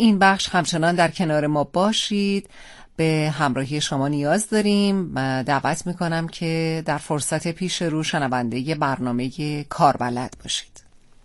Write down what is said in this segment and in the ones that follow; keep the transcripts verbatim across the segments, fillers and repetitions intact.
این بخش همچنان در کنار ما باشید. به همراهی شما نیاز داریم و دعوت میکنم که در فرصت پیش رو شنونده برنامه کاربلد باشید.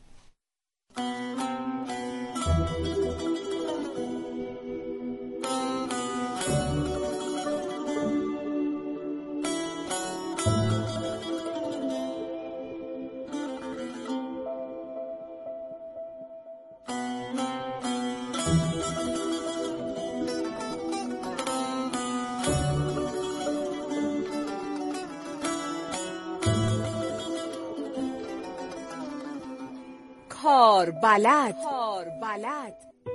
کاربلد کاربلد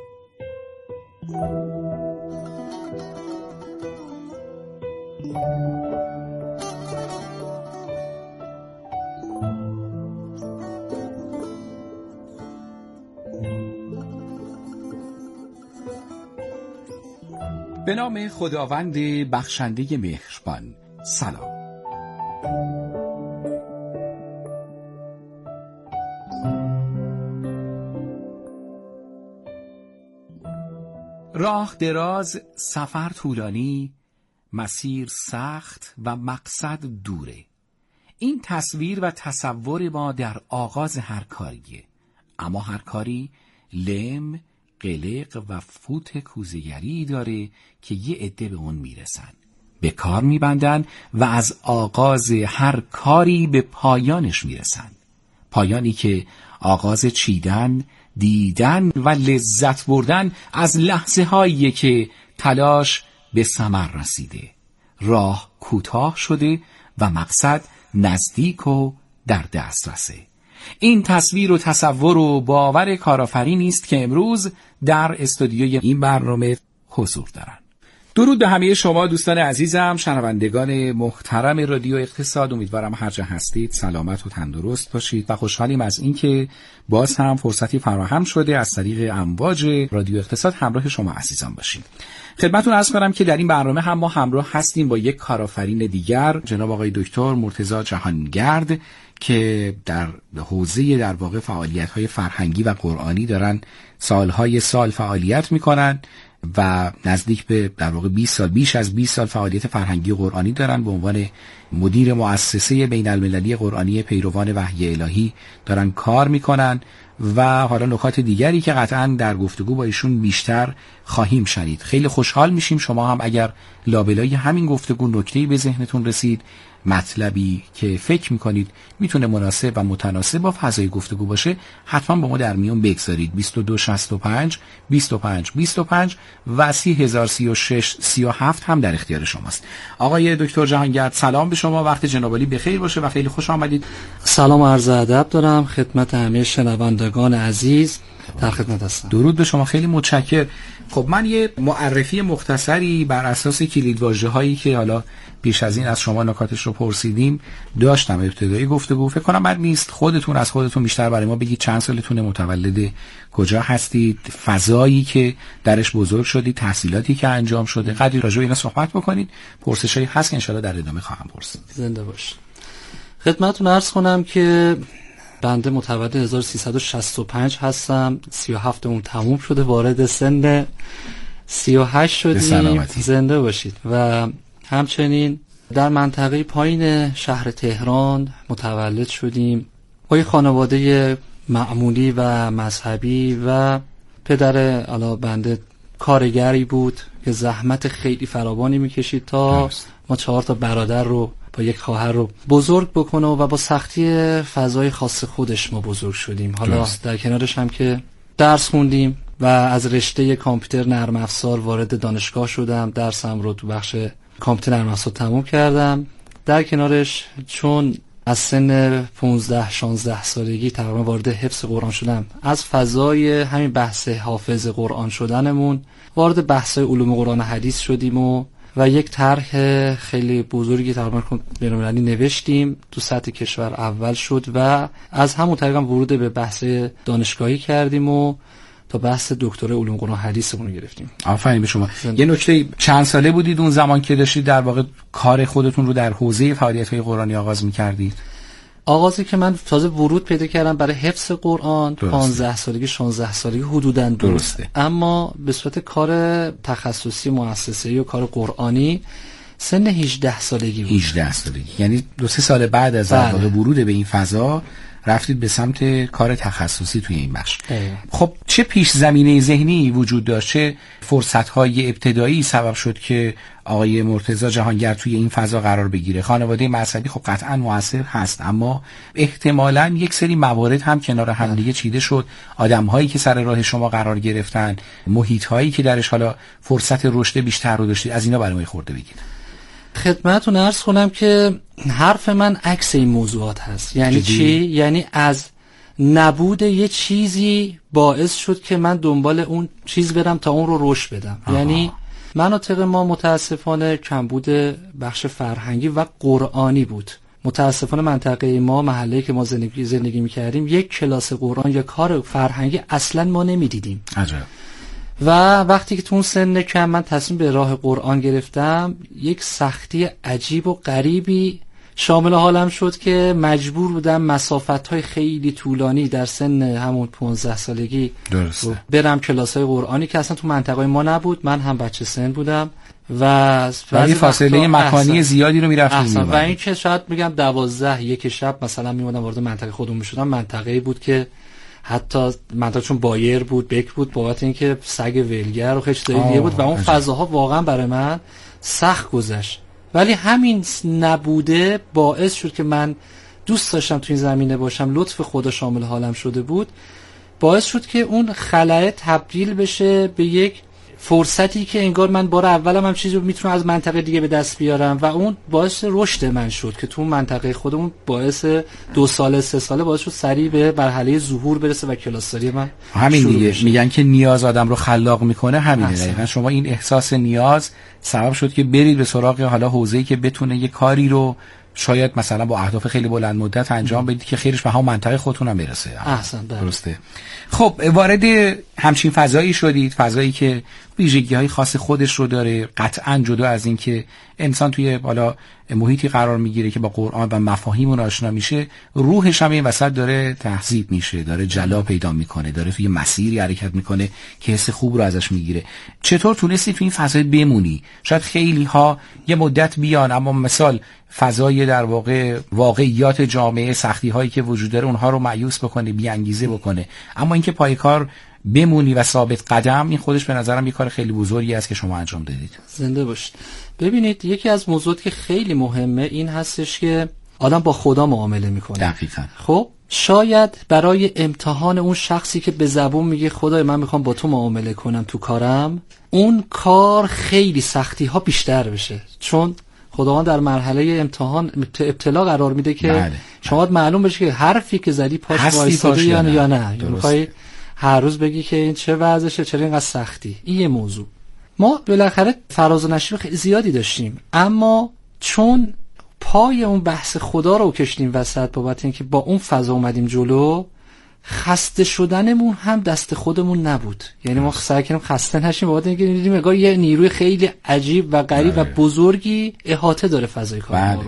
به نام خداوند بخشنده مهربان. سلام. راه دراز، سفر طولانی، مسیر سخت و مقصد دوره. این تصویر و تصور ما در آغاز هر کاریه. اما هر کاری لم، قلق و فوت کوزه‌گری داره که یه عده به اون میرسن، به کار میبندن و از آغاز هر کاری به پایانش میرسن. پایانی که آغاز چیدن، دیدن و لذت بردن از لحظه هایی که تلاش به ثمر رسیده، راه کوتاه شده و مقصد نزدیک و در دسترسه. این تصویر و تصور و باور کارآفرینی است که امروز در استودیوی این برنامه حضور دارند. درود به همه شما دوستان عزیزم، شنوندگان محترم رادیو اقتصاد. امیدوارم هر جا هستید سلامت و تندرست باشید و خوشحالیم از اینکه باز هم فرصتی فراهم شده از طریق امواج رادیو اقتصاد همراه شما عزیزان باشیم. خدمتتون عرض کنم که در این برنامه هم ما همراه هستیم با یک کارآفرین دیگر، جناب آقای دکتر مرتضی جهانگرد، که در حوزه در واقع فعالیت‌های فرهنگی و قرآنی دارن سالهای سال فعالیت می‌کنن و نزدیک به در واقع بیست سال، بیش از بیست سال فعالیت فرهنگی قرآنی دارن. به عنوان مدیر مؤسسه بین المللی قرآنی پیروان وحی الهی دارن کار میکنن و حالا نکات دیگری که قطعا در گفتگو با ایشون بیشتر خواهیم شنید. خیلی خوشحال میشیم شما هم اگر لابلای همین گفتگو نکته‌ای به ذهنتون رسید، مطلبی که فکر میکنید میتونه مناسب و متناسب با فضای گفتگو باشه، حتما با ما در میون بگذارید. بیست و دو شصت و پنج بیست و پنج بیست و پنج و سی هزار و سی و شش سی و هفت هم در اختیار شماست. آقای دکتر جهانگرد سلام به شما، وقت جناب عالی بخیر باشه و خیلی خوش آمدید. سلام و عرض ادب دارم خدمت همه شنوندگان عزیز، در خدمت هستم. درود به شما، خیلی متشکرم. خب من یه معرفی مختصری بر اساس کلیدواژه‌هایی که حالا پیش از این از شما نکاتش رو پرسیدیم داشتم ابتدایی گفتگو. فکر کنم بد نیست خودتون از خودتون بیشتر برای ما بگید. چند سالتونه، متولد کجا هستید، فضایی که درش بزرگ شدید، تحصیلاتی که انجام شده، قدری راجع به اینا صحبت بکنید. پرسشایی هست که ان شاءالله در ادامه خواهم پرسید. زنده باشید. خدمتتون عرض کنم که بنده متولد هزار و سیصد و شصت و پنج هستم. سی و هفت اون تموم شده، وارد سن سی و هشت شدیم. زنده باشید. و همچنین در منطقه پایین شهر تهران متولد شدیم با یه خانواده معمولی و مذهبی و پدر علا بنده کارگری بود که زحمت خیلی فراوانی میکشید تا ما چهار تا برادر رو با یک خواهر رو بزرگ بکنه و با سختی فضای خاص خودش ما بزرگ شدیم. حالا درست. در کنارش هم که درس خوندیم و از رشته کامپیوتر نرم افزار وارد دانشگاه شدم. درسم رو تو بخش کامپیوتر نرم افزار تموم کردم. در کنارش چون از سن پانزده شانزده سالگی تقریبا وارد حفظ قرآن شدم، از فضای همین بحث حافظ قرآن شدنمون وارد بحث‌های علوم قرآن حدیث شدیم و و یک طرح خیلی بزرگی تقریبا بین‌المللی نوشتیم. تو سطح کشور اول شد و از همون طریق هم ورود به بحث دانشگاهی کردیم و تا بحث دکترای علوم قرآن حدیثمون رو گرفتیم. آفرین به شما. یه نکته، چند ساله بودید اون زمان که داشتید در واقع کار خودتون رو در حوزه فعالیت‌های قرآنی آغاز می‌کردید؟ آغازی که من تازه ورود پیدا کردم برای حفظ قرآن پانزده سالگی شانزده سالگی حدوداً درسته. اما به صورت کار تخصصی مؤسسه‌ای و کار قرآنی سن هجده سالگی بود. هجده سالگی یعنی دو سه سال بعد از بله. ورود به این فضا رفتید به سمت کار تخصصی توی این بخش. اه. خب چه پیش زمینه ذهنی وجود داشت، چه فرصت‌های ابتدایی سبب شد که آقای مرتضی جهانگر توی این فضا قرار بگیره؟ خانواده مذهبی خب قطعا موثر هست، اما احتمالاً یک سری موارد هم کنار هم دیگه چیده شد. آدم‌هایی که سر راه شما قرار گرفتن، محیط‌هایی که درش حالا فرصت رشد بیشتر رو داشتید، از اینا برای ما خورده بگید. خدمتتون عرض کنم که حرف من عکس این موضوعات هست. یعنی جدی؟ چی؟ یعنی از نبود یه چیزی باعث شد که من دنبال اون چیز برم تا اون رو رشد بدم. آها. یعنی مناطق ما متاسفانه کمبود بخش فرهنگی و قرآنی بود. متاسفانه منطقه ما، محله‌ای که ما زندگی زندگی می‌کردیم، یک کلاس قرآن یا کار فرهنگی اصلاً ما نمی‌دیدیم. عجب. و وقتی که تو اون سن کم من تصمیم به راه قرآن گرفتم، یک سختی عجیب و غریبی شامل حالم شد که مجبور بودم مسافت‌های خیلی طولانی در سن همون پانزده سالگی درسته. برم کلاس‌های قرآنی که اصلا تو منطقه ما نبود. من هم بچه سن بودم و ولی فاصله مکانی زیادی رو میرفتیم و این که شاید میگم دوازده یک شب مثلا میمونم وارد منطقه خودم میشدم. منطقه‌ای بود که حتی منطقه چون بایر بود، بک بود، بابت اینکه سگ ولگر و خیلی دیگه بود و اون فضاها واقعا برای من سخت گذشت. ولی همین نبوده باعث شد که من دوست داشتم تو این زمینه باشم. لطف خدا شامل حالم شده بود، باعث شد که اون خلأ تبدیل بشه به یک فرصتی که انگار من بار اولم هم چیزی رو میتونم از منطقه دیگه به دست بیارم و اون باعث رشد من شد که تو منطقه خودمون باعث دو ساله سه ساله باعث شد سریع به مرحله ظهور برسه و کلاساری من همین دیگه بشه. میگن که نیاز آدم رو خلاق میکنه. همینه دقیقاً. شما این احساس نیاز سبب شد که برید به سراغ حالا حوزه‌ای که بتونه یه کاری رو شاید مثلا با اهداف خیلی بلند مدت انجام بدید که خیرش به هم منطقه خودتون هم برسه. احسن. درسته. خب وارد همچین فضایی شدید، فضایی که ویژگی‌های خاص خودش رو داره، قطعاً جدا از این که انسان توی بالا محیطی قرار میگیره که با قرآن و مفاهیم اون آشنا میشه، روحش هم این وسط داره تهذیب میشه، داره جلا پیدا میکنه، داره توی مسیری حرکت میکنه که حس خوب رو ازش میگیره. چطور تونستی توی این فضای بمونی؟ شاید خیلی ها یه مدت بیان، اما مثال فضای در واقع واقعیات جامعه، سختی هایی که وجود داره اونها رو مایوس بکنه، بی انگیزه بکنه، اما اینکه پای کار بمونی و ثابت قدم، این خودش به نظرم یه کار خیلی بزرگی است که شما انجام دادید. زنده باشید. ببینید یکی از موضوعاتی که خیلی مهمه این هستش که آدم با خدا معامله میکنه. دقیقاً. خب شاید برای امتحان اون شخصی که به زبون میگه خدای من میخوام با تو معامله کنم تو کارم، اون کار خیلی سختی ها بیشتر بشه، چون خداوند در مرحله امتحان ابتلا قرار میده که بله. شما باید معلوم بشه که حرفی که زدی پاش وایساده یا نه یا نه. میخوای هر روز بگی که این چه وضعشه، چرا اینقدر سختی. این یه موضوع. ما بالاخره فراز و نشیب خیلی زیادی داشتیم، اما چون پای اون بحث خدا رو کشیدیم وسط بابت اینکه با اون فضا اومدیم جلو، خسته شدنمون هم دست خودمون نبود. یعنی ما سعی کردیم خسته نشیم بابت اینکه دیدیم انگار یه نیروی خیلی عجیب و غریب و بزرگی احاطه داره فضای کار ما رو.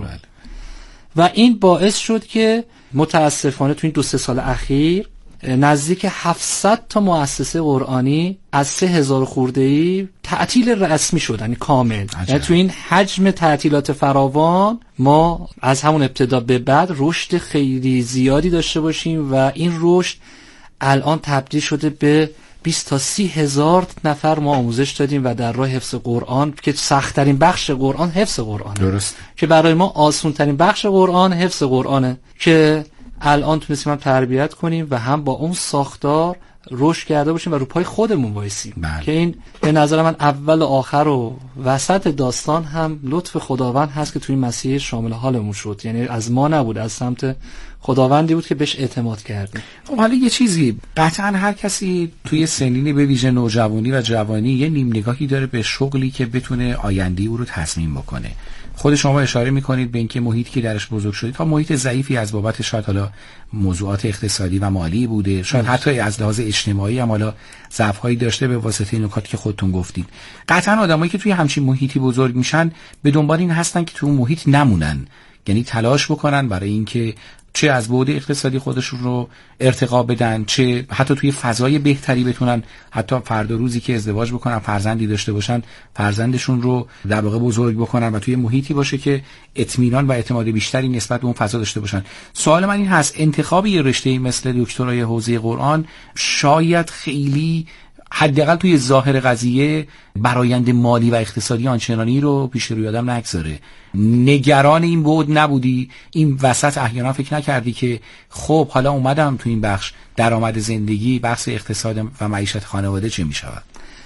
و این باعث شد که متاسفانه تو این دو سه سال اخیر نزدیک هفتصد تا مؤسسه قرآنی از سه هزار خورده‌ای تعطیل رسمی شدن، یعنی کامل. یعنی تو این حجم تعطیلات فراوان ما از همون ابتدا به بعد رشد خیلی زیادی داشته باشیم و این رشد الان تبدیل شده به بیست تا سی هزار نفر ما آموزش دادیم و در راه حفظ قرآن که سخت‌ترین بخش قرآن حفظ قرآنه. درست. که برای ما آسان‌ترین بخش قرآن حفظ قرآنه که الان تونستیم هم تربیت کنیم و هم با اون ساختار رشد کرده باشیم و رو پای خودمون وایسیم. بله. که این به نظر من اول و آخر و وسط داستان هم لطف خداوند هست که توی مسیر شامل حالمون شد. یعنی از ما نبود، از سمت خداوندی بود که بهش اعتماد کردیم. خب حالا یه چیزی، قطعا هر کسی توی سنینی به ویژه نوجوانی و جوانی یه نیم نگاهی داره به شغلی که بتونه آینده او رو تصمیم بکنه. خود شما اشاره میکنید به اینکه محیطی که درش بزرگ شدید تا محیط ضعیفی از بابت شاید حالا موضوعات اقتصادی و مالی بوده، شاید حتی از لحاظ اجتماعی هم حالا ضعف‌هایی داشته به واسطه نکاتی که خودتون گفتید. قطعا آدمایی که توی همچین محیطی بزرگ میشن به دنبال این هستن که تو اون محیط نمونن، یعنی تلاش بکنن برای اینکه چه از بعد اقتصادی خودشون رو ارتقا بدن، چه حتی توی فضای بهتری بتونن حتی فردا روزی که ازدواج بکنن، فرزندی داشته باشن، فرزندشون رو در واقع بزرگ بکنن و توی محیطی باشه که اطمینان و اعتماد بیشتری نسبت به اون فضا داشته باشن. سوال من این هست، انتخاب یه رشته مثل دکترای حوزه قرآن شاید خیلی حداقل توی ظاهر قضیه برآیند مالی و اقتصادی آنچنانی رو پیش روی آدم نگذاره. نگران این بود نبودی؟ این وسط احیانا فکر نکردی که خب حالا اومدم تو این بخش درآمد زندگی، بخش اقتصاد و معیشت خانواده چه میشود؟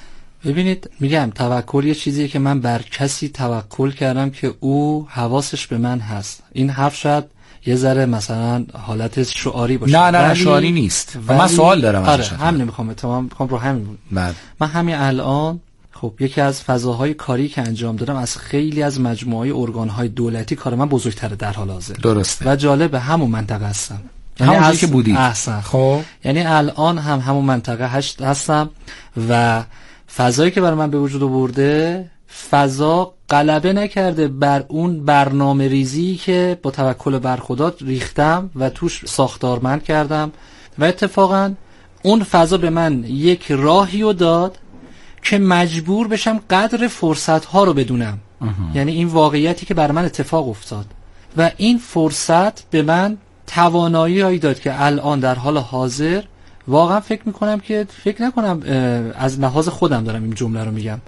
ببینید میگم توکل یه چیزیه که من بر کسی توکل کردم که او حواسش به من هست. این حرف شاید یه ذره مثلا حالت شعاری باشه. نه نه شعاری نیست. من سوال دارم آره ازش. همین میخوام تمام میخوام رو همین بود. بله. من همین الان خب یکی از فضاهای کاری که انجام دادم از خیلی از مجموعه ارگان‌های دولتی کار من بزرگتره در حال حاضر. درسته. و جالب همون منطقه هستم. یعنی همون که بودی. احسن. خب یعنی الان هم همون منطقه هشت هستم و فضایی که برای من به وجود آورده، فضا غلبه نکرده بر اون برنامه ریزی که با توکل بر خدا ریختم و توش ساختارمند کردم و اتفاقا اون فضا به من یک راهی رو داد که مجبور بشم قدر فرصت ها رو بدونم. یعنی این واقعیتی که بر من اتفاق افتاد و این فرصت به من توانایی هایی داد که الان در حال حاضر واقعا فکر میکنم که فکر نکنم از لحاظ خودم دارم این جمله رو میگم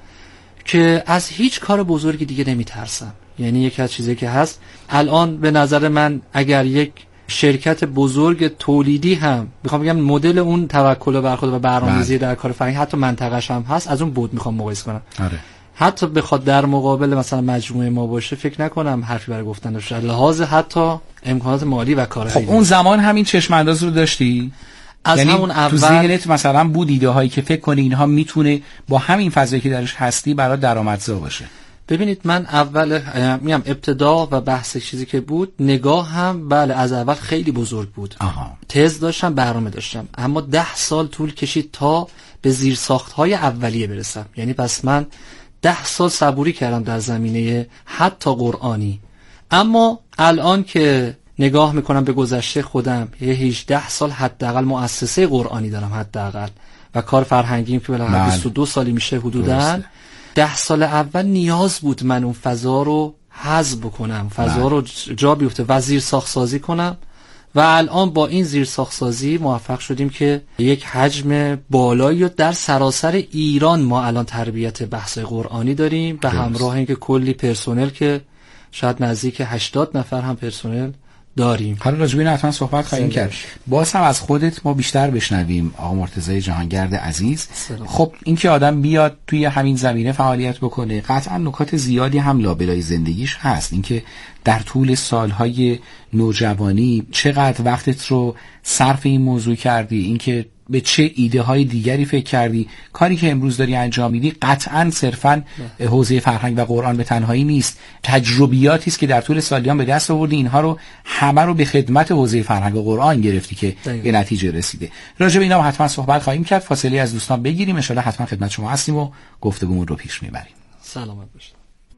که از هیچ کار بزرگی دیگه نمیترسم. یعنی یکی از چیزایی که هست الان به نظر من اگر یک شرکت بزرگ تولیدی هم میخوام بگم مدل اون توکل بر خدا و برنامه‌ریزی در کار فرهنگی حتی منطقه‌ش هم هست، از اون بود میخوام مقایسه کنم. آره. حتی بخواد در مقابل مثلا مجموعه ما باشه فکر نکنم حرفی برای گفتن داشته، لحاظ حتی امکانات مالی و کار. خب اون زمان همین چشم انداز رو داشتی؟ از یعنی همون اول تو ذهنت مثلا بود ایده هایی که فکر کنی اینها میتونه با همین فضایی که درش هستی برای درآمدزا باشه؟ ببینید من اول میام ابتدا و بحث چیزی که بود نگاه هم بله از اول خیلی بزرگ بود. آها. تز داشتم، برنامه داشتم، اما ده سال طول کشید تا به زیرساخت‌های اولیه برسم. یعنی پس من ده سال صبوری کردم در زمینه حتی قرآنی. اما الان که نگاه میکنم به گذشته خودم، یه هجده سال حداقل مؤسسه قرآنی دارم حداقل و کار فرهنگیم که بالاخره بیست و دو سالی میشه حدوداً. ده سال اول نیاز بود من اون فضا رو حذف بکنم، فضا رو جا بیفته و زیر ساخت سازی کنم و الان با این زیر ساخت سازی موفق شدیم که یک حجم بالایی در سراسر ایران ما الان تربیت بحث قرآنی داریم به همراه اینکه کلی پرسنل که شاید نزدیک هشتاد نفر هم پرسنل داریم. حالا راجع به این حتما صحبت خواهیم کرد. باز هم از خودت ما بیشتر بشنویم آقا مرتضی جهانگرد عزیز. سلام. خب این که آدم بیاد توی همین زمینه فعالیت بکنه قطعا نکات زیادی هم لابلای زندگیش هست. اینکه در طول سالهای نوجوانی چقدر وقتت رو صرف این موضوع کردی، اینکه به چه ایده های دیگری فکر کردی، کاری که امروز داری انجام میدی قطعاً صرفاً حوزه فرهنگ و قرآن به تنهایی نیست، تجربیاتی است که در طول سالیان به دست آوردی، اینها رو همه رو به خدمت حوزه فرهنگ و قرآن گرفتی که به نتیجه رسیده. راجع به اینا حتما صحبت خواهیم کرد. فاصله از دوستان بگیریم، ان شاءالله حتما خدمت شما هستیم و گفتگومون رو پیش میبریم. سلامت باشید.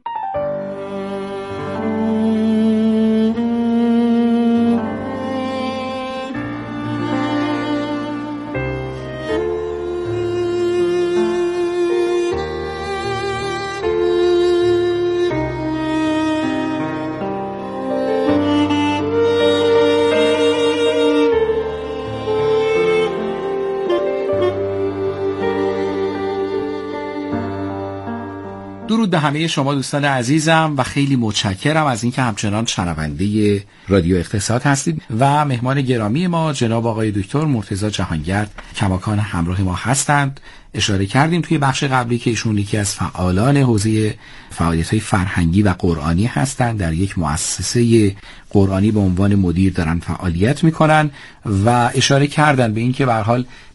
درود به همه شما دوستان عزیزم و خیلی متشکرم از اینکه همچنان شنونده رادیو اقتصاد هستید و مهمان گرامی ما جناب آقای دکتر مرتضی جهانگرد کماکان همراه ما هستند. اشاره کردیم توی بخش قبلی که ایشون یکی از فعالان حوزه فعالیت‌های فرهنگی و قرآنی هستند، در یک مؤسسه قرآنی به عنوان مدیر دارن فعالیت میکنن و اشاره کردن به اینکه به هر حال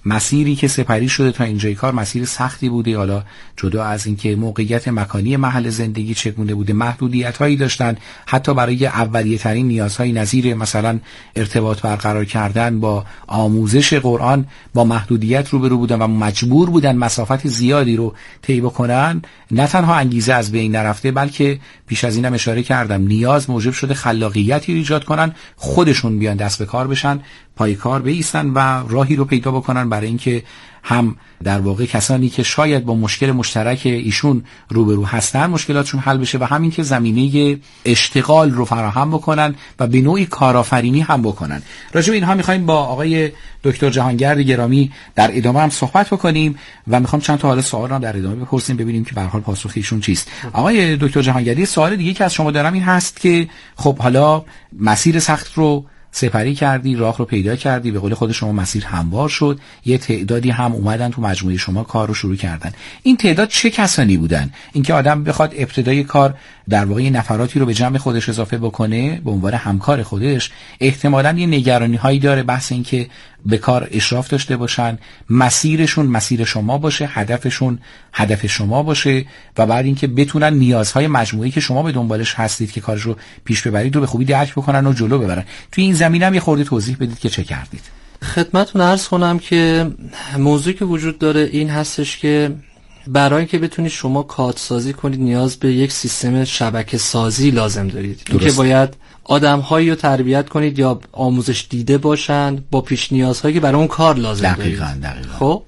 مسیری که سپری شده تا اینجای کار مسیر سختی بوده، حالا جدا از اینکه موقعیت مکانی محل زندگی چگونه بوده، محدودیت‌هایی داشتن، حتی برای اولیه ترین نیازهای نظیر مثلا ارتباط برقرار کردن با آموزش قرآن با محدودیت روبرو بودن و مجبور بودن مسافت زیادی رو طی بکنن. نه تنها انگیزه از بین نرفته، بلکه پیش از اینم اشاره کردم نیاز موجب شده خلاقیتی ایجاد کنن، خودشون بیان دست به کار بشن، پای کار بایستن و راهی رو پیدا بکنن برای اینکه هم در واقع کسانی که شاید با مشکل مشترک ایشون روبرو هستن مشکلاتشون حل بشه و همین که زمینه اشتغال رو فراهم بکنن و به نوعی کارآفرینی هم بکنن. راجع به اینها می‌خوایم با آقای دکتر جهانگرد گرامی در ادامه هم صحبت بکنیم و می‌خوام چند تا حالا سوال هم در ادامه بپرسیم ببینیم که به هر حال پاسخ ایشون چیست. آقای دکتر جهانگردی، سوال دیگه که از شما دارم این هست که خب حالا مسیر سخت رو سپری کردی، راه رو پیدا کردی، به قول خود شما مسیر هموار شد، یه تعدادی هم اومدن تو مجموعه شما کار رو شروع کردن. این تعداد چه کسانی بودن؟ اینکه آدم بخواد ابتدای کار در واقع نفراتی رو به جمع خودش اضافه بکنه به عنوان همکار خودش، احتمالاً یه نگرانی هایی داره، بحث این که به کار اشراف داشته باشن، مسیرشون مسیر شما باشه، هدفشون هدف شما باشه و بعد اینکه بتونن نیازهای مجموعی که شما به دنبالش هستید که کارش رو پیش ببرید رو به خوبی درک بکنن و جلو ببرن. توی این زمینه هم یه خورده توضیح بدید که چه کردید. خدمتتون عرض کنم که موضوعی که وجود داره این هستش که برای اینکه بتونید شما کادسازی کنید نیاز به یک سیستم شبکه سازی لازم دارید. اینکه باید آدم‌هایی رو تربیت کنید یا آموزش دیده باشن با پیش نیازهایی که برای اون کار لازم دارید. دقیقاً دقیقاً. خب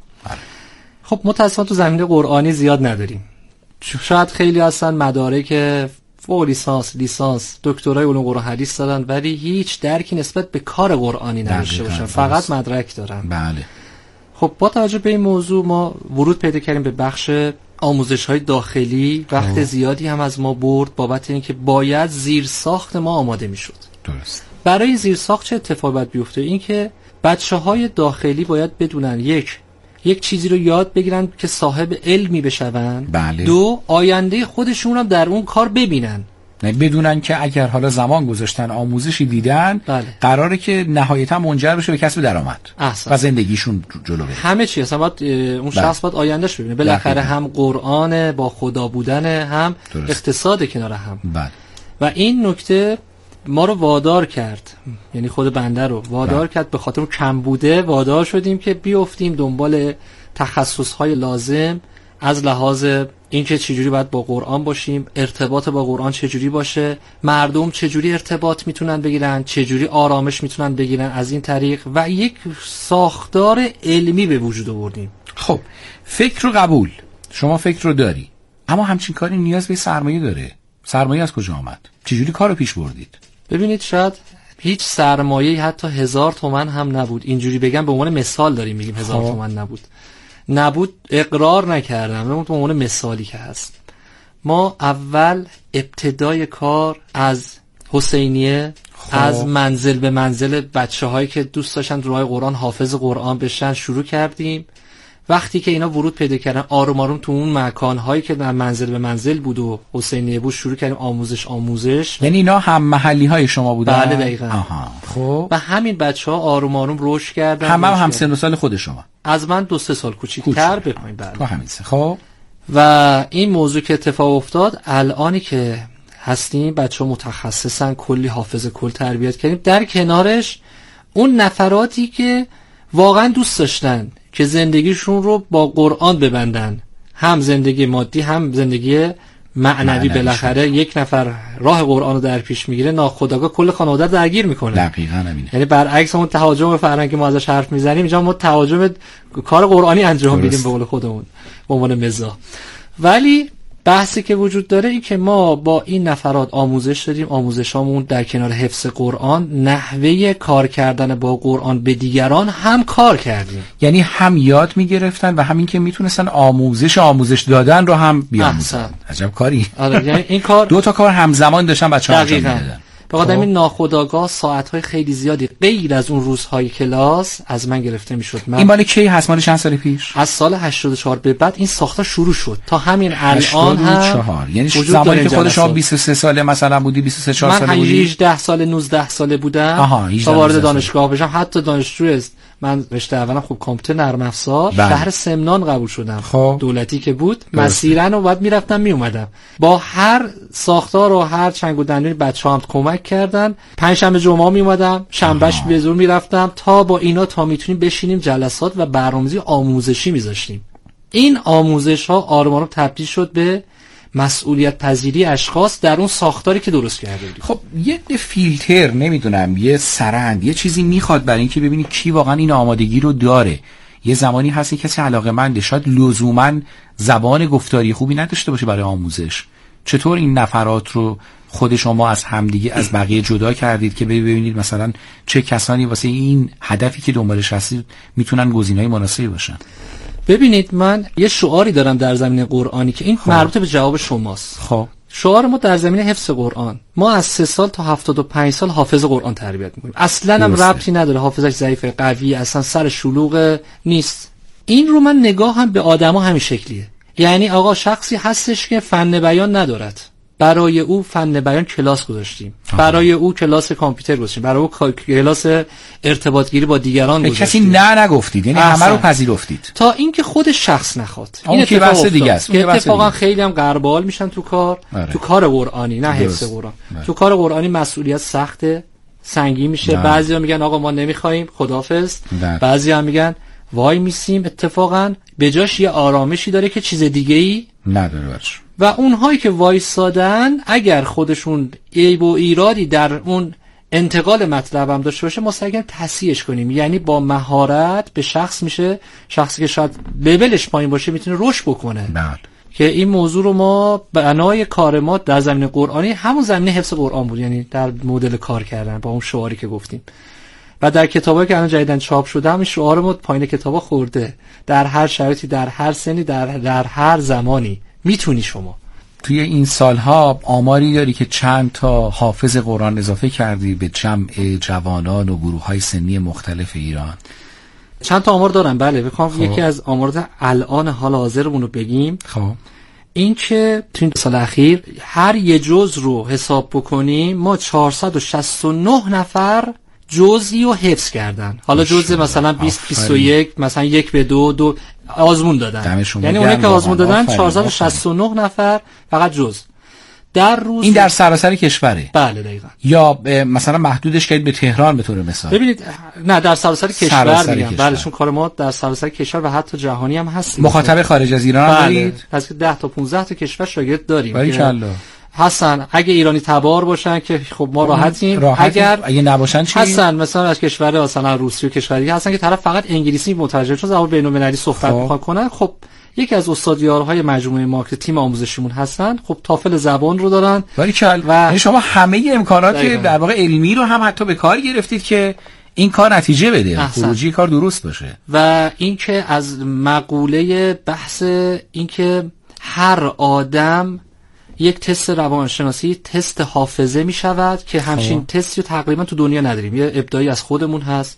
خب متأسفانه تو زمینه قرآنی زیاد نداریم. شاید خیلی هستن مدارک فوق لیسانس، لیسانس، دکترای علوم قرآن حدیث دارن ولی هیچ درکی نسبت به کار قرآنی نداشته باشن، فقط مدرک دارن. بله. خب با توجه به این موضوع ما ورود پیدا کردیم به بخش آموزش‌های داخلی. وقت آه. زیادی هم از ما برد بابت اینکه باید زیرساخت ما آماده می‌شد. درست. برای زیرساخت چه اتفاقی باید بیفته؟ این که بچه‌های داخلی باید بدونن یک یک چیزی رو یاد بگیرن که صاحب علمی بشون. بله. دو، آینده خودشون هم در اون کار ببینن. نه بدونن که اگر حالا زمان گذاشتن آموزشی دیدن بله. قراره که نهایتا منجر بشه به کسب درآمد و زندگیشون جلو بره. همه چی اصلا باید اون شخص باید آیندهش ببینه. بالاخره هم قرآن با خدا بودن هم درست. اقتصاد کنار هم. بله. و این نکته ما رو وادار کرد، یعنی خود بنده رو وادار بله. کرد، به خاطر کم بوده وادار شدیم که بیافتیم دنبال تخصص‌های لازم از لحاظ اینکه چجوری باید با قرآن باشیم، ارتباط با قرآن چجوری باشه، مردم چجوری ارتباط میتونن بگیرن، چجوری آرامش میتونن بگیرن از این طریق و یک ساختار علمی به وجود آوردیم. خب فکر رو قبول، شما فکر رو داری، اما همچین کاری نیاز به سرمایه داره. سرمایه از کجا آمد؟ چجوری کار رو پیش بردید؟ ببینید شاید هیچ سرمایه‌ای حتی هزار تومن هم نبود. اینجوری بگم به عنوان مثال داریم میگیم هزار تومن نبود. نبود اقرار نکردم، اون تو عنوان مثالی که هست. ما اول ابتدای کار از حسینیه خواه. از منزل به منزل بچه‌هایی که دوست داشتن راه قرآن حافظ قرآن بشن شروع کردیم. وقتی که اینا ورود پیدا کردن آروم آروم تو اون مکان‌هایی که در منزل به منزل بود و حسینیه بود شروع کردیم آموزش آموزش یعنی اینا هم محلی‌های شما بودن؟ بله دقیقاً. آها. خب و همین بچه‌ها آروم آروم رشد کردن. همه هم, هم سن و سال خود شما؟ از من دو سه سال کوچیک‌تر به پایین. بله. تو همین سه. خب و این موضوع که اتفاق افتاد الانی که هستیم بچه‌ها متخصصن، کلی حافظ کل تربیت کردیم، در کنارش اون نفراتی که واقعا دوست داشتن که زندگیشون رو با قرآن ببندن، هم زندگی مادی هم زندگی معنوی. بالاخره یک نفر راه قرآن رو در پیش میگیره ناخودآگاه کل خانواده رو درگیر میکنه. دقیقاً همینه. یعنی برعکس اون تهاجم فرهنگی ما ازش حرف میزنیم، اینجا ما تهاجم کار قرآنی انجام میدیم به قول خودمون به عنوان مزاح. ولی بحثی که وجود داره این که ما با این نفرات آموزش دادیم، آموزشامون در کنار حفظ قرآن نحوه کار کردن با قرآن به دیگران هم کار کردیم. یعنی هم یاد میگرفتن و همین که میتونستن آموزش آموزش دادن رو هم بیاموزن. عجب کاری. آره یعنی این کار دو تا کار همزمان داشتن بچه‌ها انجام میدادن. به خاطر همین ناخودآگاه ساعت‌های خیلی زیادی غیر از اون روزهای کلاس از من گرفته میشد. این مال کی هست؟ مال چند سال پیش؟ از سال هشتاد و چهار به بعد این ساختار شروع شد تا همین الان هم. یعنی زمانی که خود شما بیست و سه ساله مثلا بودی، بیست و سه چهار ساله بودی؟ من هجده ساله نوزده ساله بودم تا وارد دانشگاه بشم. حتی دانشجوی من رشته اولم خب کامپیوتر نرم افزار بله. شهر سمنان قبول شدم خب. دولتی که بود مسیرا رو بعد میرفتم میومدم با هر ساختار و هر چنگ و دندونی بچه‌ها هم کمک کردن. پنج شنبه جمعه میومدم، شنبهش به زور میرفتم تا با اینا تا میتونیم بشینیم جلسات و برنامه‌ریزی آموزشی میذاشتیم. این آموزش ها آروم آروم تبدیل شد به مسئولیت پذیری اشخاص در اون ساختاری که درست کرده بودیم. خب یه فیلتر، نمیدونم یه سرند، یه چیزی میخواد برای اینکه ببینی کی واقعا این آمادگی رو داره. یه زمانی هست کسی علاقه‌منده، شاید لزوما زبان گفتاری خوبی نداشته باشه برای آموزش. چطور این نفرات رو خود شما از همدیگه از بقیه جدا کردید که ببینید مثلا چه کسانی واسه این هدفی که دنبالش هستید میتونن گزینه‌های مناسبی باشن؟ ببینید من یه شعاری دارم در زمینه قرآنی که این خب. مربوط به جواب شماست. خب شعار ما در زمینه حفظ قرآن، ما از سه سال تا هفتاد و پنج سال حافظ قرآن تربیت میکنیم. اصلا هم ربطی نداره حافظش ضعیفه قوی، اصلا سر شلوغ نیست. این رو من نگاه هم به آدما همین شکلیه. یعنی آقا شخصی هستش که فن بیان ندارد، برای او فن بیان کلاس گذاشتیم، برای او کلاس کامپیوتر گذاشتیم، برای او کلاس ارتباط گیری با دیگران گذاشتیم. کسی نه نگفتید، یعنی همه رو پذیرفتید تا اینکه خود شخص نخواد. این که بحث دیگه است که اتفاقا خیلی هم غربال میشن تو کار آره. تو کار قرآنی، نه حفظ قرآن. بره. تو کار قرآنی مسئولیت سخته، سنگین میشه. بعضیا میگن آقا ما نمیخوایم خداحافظ، بعضیا میگن وای میسیم. اتفاقا به جاش یه آرامشی داره که چیز دیگه‌ای نداره باشه. و اونهایی که وایسادن اگر خودشون عیب و ایرادی در اون انتقال مطلب هم داشته باشه ما سعی کنیم تصحیحش کنیم. یعنی با مهارت به شخص میشه، شخصی که شاید لولش پایین باشه میتونه رشد بکنه. بله. که این موضوع رو ما بنای کار ما در زمینه قرآنی همون زمینه حفظ قرآن بود، یعنی در مدل کار کردن با اون شعاری که گفتیم. و در کتابایی که الان جدیدن چاپ شده همین شعار ما پایین کتابا خورده. در هر شرایطی، در هر سنی، در در هر زمانی میتونی شما. توی این سالها آماری داری که چند تا حافظ قرآن اضافه کردی به جمع جوانان و گروه‌های سنی مختلف ایران؟ چند تا آمار دارم بله. بخوام یکی از آمارات الان حال حاضرمون رو بگیم. خب این که تو این سال اخیر هر یه جز رو حساب بکنیم ما چهارصد و شصت و نه نفر جزئی رو حفظ کردن. حالا جزء مثلا بیست بیست و یک مثلا یک به دو دو آزمون دادن، یعنی اونایی که آزمون دادن چهارصد و شصت و نه نفر فقط جزء در روز. این در سراسر کشوره؟ بله دقیقاً. یا مثلا محدودش کردید به تهران به طور مثال؟ ببینید نه در سراسر کشور میگم. بله چون کار ما در سراسر کشور و حتی جهانی هم هست. مخاطب خارج از ایران هم دارید؟ از که ده تا پانزده تا کشور شاگرد داریم. باریکالله. حسن اگه ایرانی تبار باشن که خب ما راحتیم، راحتیم. اگر اگه نباشن چی؟ حسن مثلا از کشور مثلا روسیه و کشوری هستن که طرف فقط انگلیسی مترجم چون زبان بین‌المللی صحبت می‌خواد کنن، خب یکی از استادیارهای مجموعه ما که تیم آموزشیمون هستن خب تافل زبان رو دارن. باریکالله. و یعنی شما همه امکانات در واقع علمی رو هم حتی به کار گرفتید که این کار نتیجه بده، خروجی کار درست باشه. و اینکه از مقوله بحث اینکه هر آدم یک تست روانشناسی تست حافظه می شود که همچین تستی رو تقریبا تو دنیا نداریم. یه ابداعی از خودمون هست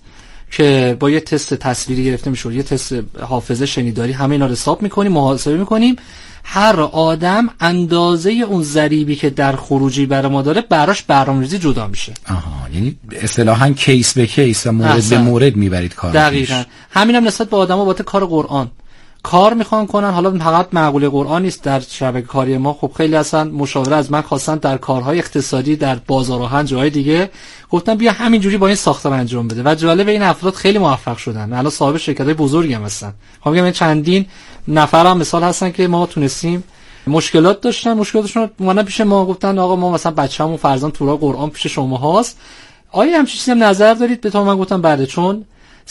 که با یه تست تصویری گرفته میشه، یه تست حافظه شنیداری، همه اینا رو حساب میکنیم، محاسبه میکنیم. هر آدم اندازه اون ضریبی که در خروجی برای ما داره براش برنامه‌ریزی جدا میشه. آها، یعنی اصطلاحاً کیس به کیس و مورد به مورد میبرید کار. دقیقاً. همینم نسبت به آدما بابت کار قرآن کار میخوان کنن. حالا فقط معقوله قرآن نیست، در شبکه کاری ما خب خیلی اصلا مشاوره از من خواستن در کارهای اقتصادی در بازار آهن جای دیگه، گفتن بیا همینجوری با این ساختار انجام بده و جالب این افراد خیلی موفق شدن. الان صاحب شرکت‌های بزرگی هم هستن. خب میگم چندین نفر هم مثال هستن که ما تونستیم، مشکلات داشتن، مشکلاتشون اومدن پیش ما گفتن آقا ما مثلا بچه‌مون فرزند تو راه قرآن پیش شما هاست، آیا همین چیزی هم نظر دارید؟ به تو من گفتم بله، چون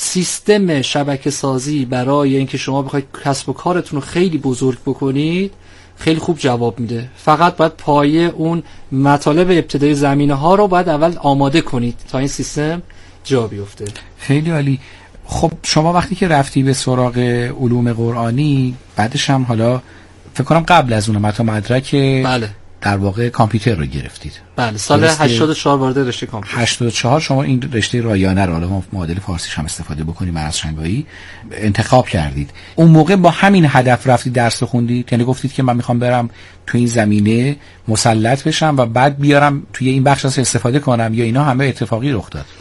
سیستم شبکه سازی برای اینکه شما بخواید کسب و کارتون رو خیلی بزرگ بکنید خیلی خوب جواب میده. فقط باید پایه اون مطالب ابتدایی زمینه ها رو باید اول آماده کنید تا این سیستم جا بیفته. خیلی عالی. خب شما وقتی که رفتی به سراغ علوم قرآنی بعدش هم حالا فکر کنم قبل از اون متا مدرک بله در واقع کامپیوتر رو گرفتید. بله سال هشتاد و چهار وارد رشته کامپیوتر. هشتاد و چهار شما این رشته رایانه رو، حالا ما معادل فارسیش هم استفاده بکنیم، مرز شنگایی انتخاب کردید. اون موقع با همین هدف رفتید درس خوندید؟ یعنی گفتید که من میخوام برم تو این زمینه مسلط بشم و بعد بیارم توی این بخش استفاده کنم، یا اینا همه اتفاقی رخ داد؟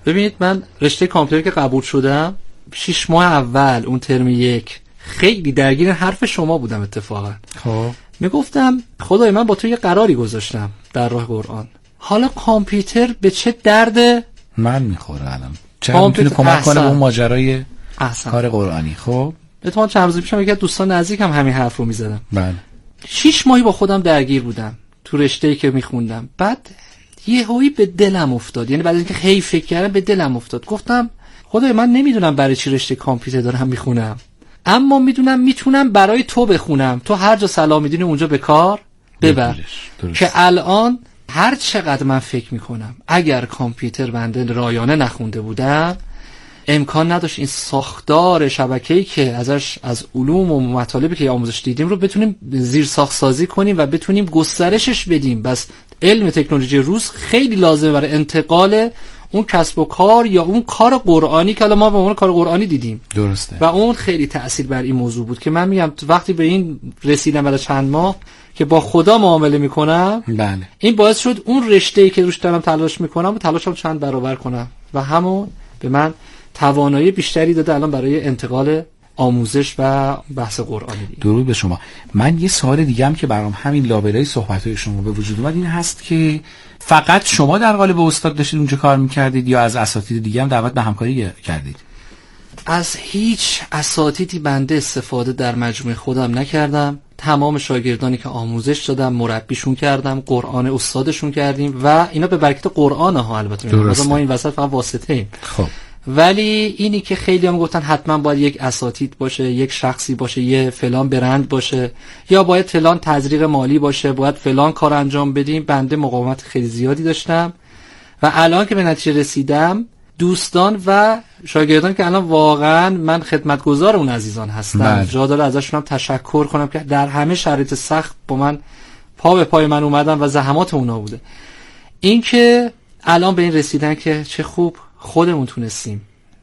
ببینید من رشته کامپیوتر که قبول شدم شش ماه اول اون ترم یک خیلی درگیر حرف شما بودم اتفاقا. خب میگفتم خدای من با تو یه قراری گذاشتم در راه قرآن، حالا کامپیوتر به چه درد من میخوره الان، چرا میتونه کمک کنه به اون ماجرای احسن. کار قرآنی. خب اتفاقا چند روز پیشم یکی از دوستان نزدیکم همین حرف رو میزدم. بله شش ماهی با خودم درگیر بودم تو رشته‌ای که میخوندم، بعد یهویی به دلم افتاد، یعنی بعد از اینکه خیلی فکر کردم به دلم افتاد، گفتم خدای من نمیدونم برای چی رشته کامپیوتر دارم میخونم، اما میدونم میتونم برای تو بخونم، تو هر جا سلام میدونی اونجا به کار ببر. که الان هر چقدر من فکر میکنم اگر کامپیوتر بنده رایانه نخونده بودم امکان نداشت این ساختار شبکه‌ای که ازش از علوم و مطالبی که آموزش دیدیم رو بتونیم زیر ساخت سازی کنیم و بتونیم گسترشش بدیم. بس علم تکنولوژی روز خیلی لازمه برای انتقال اون کسب و کار یا اون کار قرآنی که الان ما به عنوان کار قرآنی دیدیم. درسته. و اون خیلی تأثیر بر این موضوع بود که من میگم وقتی به این رسیدم بعد چند ماه که با خدا معامله میکنم، بله این باعث شد اون رشته‌ای که روش دارم تلاش میکنم و تلاشم چند برابر کنم و همون به من توانایی بیشتری داده الان برای انتقال آموزش و بحث قرآنی دیگه. درود به شما. من یه سوال دیگه هم که برام همین لابلای صحبت‌های شما به وجود اومد این هست که فقط شما در قالب استاد داشتید اونجا کار می‌کردید یا از اساتید دیگه هم دعوت به همکاری کردید؟ از هیچ اساتیدی بنده استفاده در مجموعه خودم نکردم. تمام شاگردانی که آموزش دادم مربیشون کردم، قرآن استادشون کردیم و اینا به برکت قرآن ها. البته ما این وسط فقط واسطه ایم. خب ولی اینی که خیلی هم گفتن حتما باید یک اساتید باشه، یک شخصی باشه، یه فلان برند باشه، یا باید فلان تزریق مالی باشه، باید فلان کار انجام بدیم، بنده مقاومت خیلی زیادی داشتم و الان که به نتیجه رسیدم دوستان و شاگردان که الان واقعا من خدمتگزار اون عزیزان هستم، جا داره ازشون هم تشکر کنم که در همه شرایط سخت با من پا به پای من اومدن و زحمات اونا بوده. این که الان به این رسیدن که چه خوب خودمون تونستیم،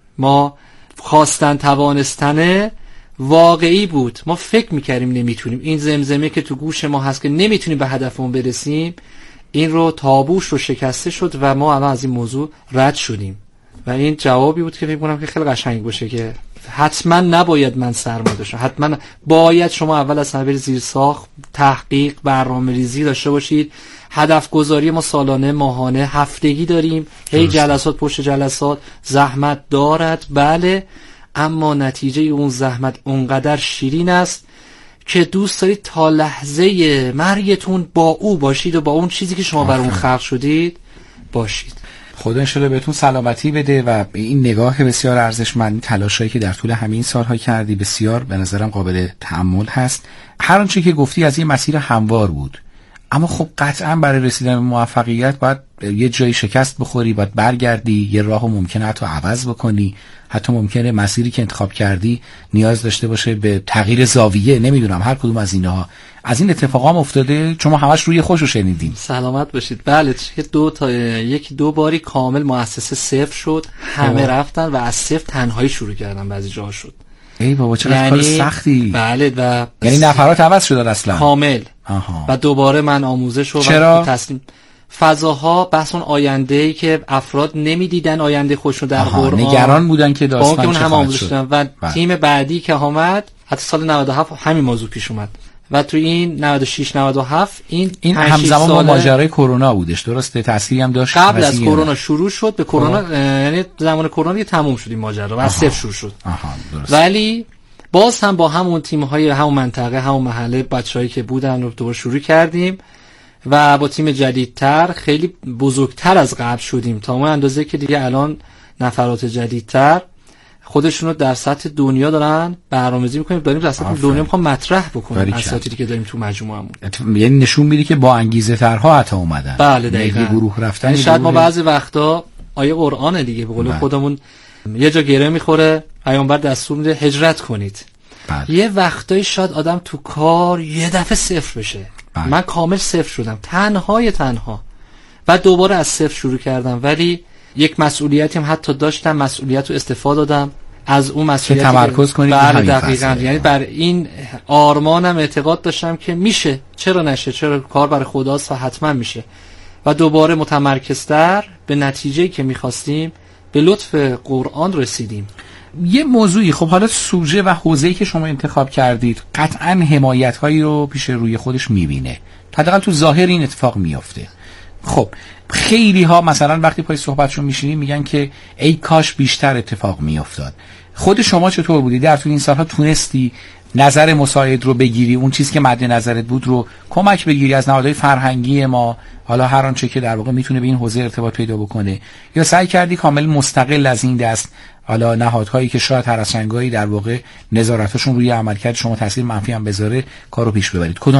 ما خواستن توانستنه واقعی بود، ما فکر میکردیم نمیتونیم، این زمزمه که تو گوش ما هست که نمیتونیم به هدفمون برسیم این رو تابوش رو شکسته شد و ما الان از این موضوع رد شدیم و این جوابی بود که فکر کنم که خیلی قشنگ باشه که حتما نباید من سرمایه داشتم، حتما باید شما اول از همه برید زیر ساخت، تحقیق، برنامه‌ریزی داشته باشید. هدف گذاری ما سالانه، ماهانه، هفتگی داریم، هی جلسات پشت جلسات، زحمت دارد بله، اما نتیجه اون زحمت اونقدر شیرین است که دوست دارید تا لحظه مرگتون با او باشید و با اون چیزی که شما بر اون خلق شدید باشید. خدا انشالله بهتون سلامتی بده و این نگاه بسیار ارزشمند، تلاشایی که در طول همین سالها کردی بسیار به نظرم قابل تأمل هست. هر آنچه که گفتی از این مسیر هموار بود، اما خب قطعا برای رسیدن به موفقیت باید یه جایی شکست بخوری، باید برگردی، یه راهو ممکنه حتی عوض بکنی، حتی ممکنه مسیری که انتخاب کردی نیاز داشته باشه به تغییر زاویه، نمیدونم هر کدوم از اینها. از این اتفاقا هم افتاده؟ چون ما همش روی خوشو شنیدیم. سلامت باشید. بله دو تا یک دو باری کامل مؤسسه صفر شد، همه رفتن و از صفر تنهایی شروع کردن، بعضی جاها شد. ای بابا چقدر یعنی... کار سختی. بله و یعنی نفرات عوض شدن اصلا کامل. آها. و دوباره من آموزش رو چرا؟ تسلیم فضاها بحث اون آینده‌ای که افراد نمیدیدن آینده خودشون در قرآن، نگران بودن که داستان چه خواهد شد و بله. تیم بعدی که آمد حتی سال نود و هفت همین موضوع پیش اومد و تو این نود و شش نود و هفت این این همزمان با ماجرای کرونا بودش، درسته؟ تأثیری هم داشت. قبل از کرونا شروع شد، به کرونا یعنی زمان کرونا دیگه تموم شد این ماجرا و از صفر شروع شد. آها درست. ولی باز هم با همون تیم‌های همون منطقه همون محله بچه‌هایی که بودن رو دوباره شروع کردیم و با تیم جدیدتر خیلی بزرگتر از قبل شدیم تا اون اندازه که دیگه الان نفرات جدیدتر خودشون رو در سطح دنیا دارن برنامه‌ریزی می‌کنیم، داریم در سطح دنیا می‌خوام مطرح بکنیم اساتیدی که داریم تو مجموعه‌مون. یعنی نشون میده که با انگیزه ترها حتی اومدن. بله دقیقاً. گروه رفتن. یعنی شاید ما بعضی وقتا آیه قرآن دیگه به قول خودمون یه جا گره می‌خوره، پیامبر دستور میده هجرت کنید. بله. یه وقتایی شاید آدم تو کار یه دفعه صفر بشه. بله. من کامل صفر شدم، تنهای تنها و دوباره از صفر شروع کردم، ولی یک مسئولیتی هم حتی داشتم، مسئولیت رو استفاده دادم از اون مسئولیت تمرکز کنید. بله دقیقاً. یعنی بر این آرمانم اعتقاد داشتم که میشه، چرا نشه، چرا، کار برای خداست و حتما میشه و دوباره متمرکزتر به نتیجه‌ای که می‌خواستیم به لطف قرآن رسیدیم. یه موضوعی، خب حالا سوژه و حوزه‌ای که شما انتخاب کردید قطعاً حمایت‌هایی رو پیش روی خودش می‌بینه، حداقل تو ظاهر این اتفاق میافته. خب خیلی ها مثلا وقتی پای صحبتشون میشینیم میگن که ای کاش بیشتر اتفاق میافتاد. خود شما چطور بودی؟ در طول این سالها تونستی نظر مساعد رو بگیری، اون چیز که مد نظرت بود رو کمک بگیری از نهادهای فرهنگی ما، حالا هر آنچه که در واقع میتونه به این حوزه ارتباط پیدا بکنه، یا سعی کردی کامل مستقل از این دست حالا نهادهایی که شاید هر از چنگایی در واقع نظارتشون روی عملکرد شما تاثیر منفی هم بذاره کارو پیش ببرید؟ کدوم